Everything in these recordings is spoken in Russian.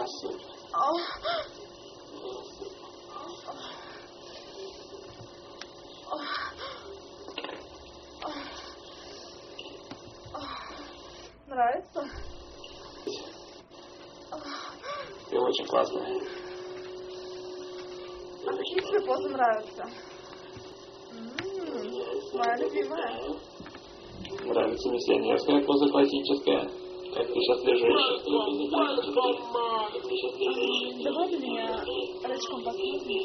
Нравится? Ты очень классная. А какие тебе позы нравятся? Моя любимая. Нравится миссионерская поза, классическая. Как ты сейчас лежишь. Давай ты меня рачком посмотрим.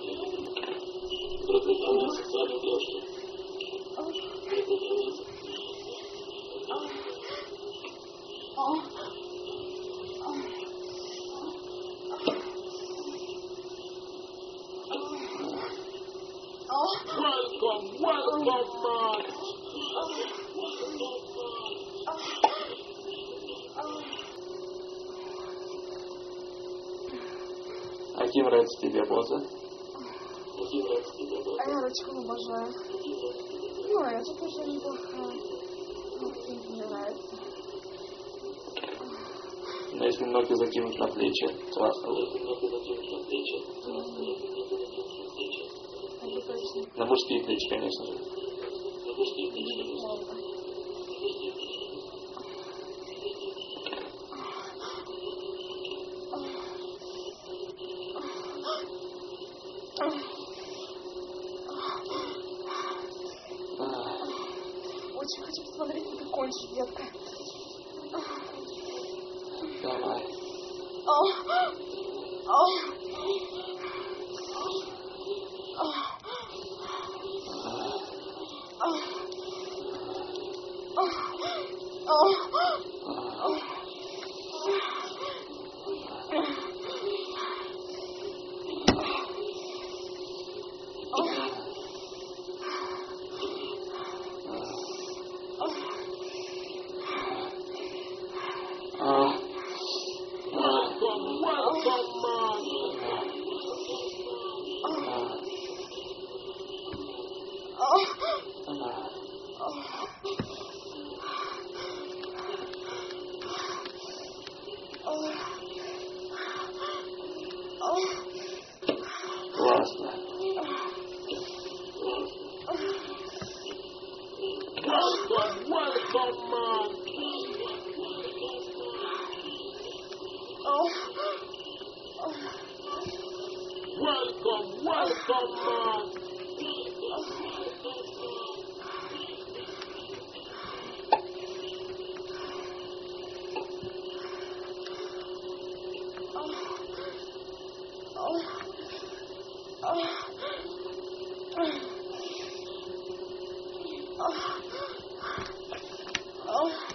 Welcome, man. А какие нравятся тебе позы? А я рачком обожаю. Ну, это тоже неплохая. Мне нравится. Но если ноги закинуть на плечи, классно. На мужские плечи, конечно же. Очень хочу посмотреть, как ты кончишь, детка. Давай. Классно. Welcome, man. Welcome, man. Oh.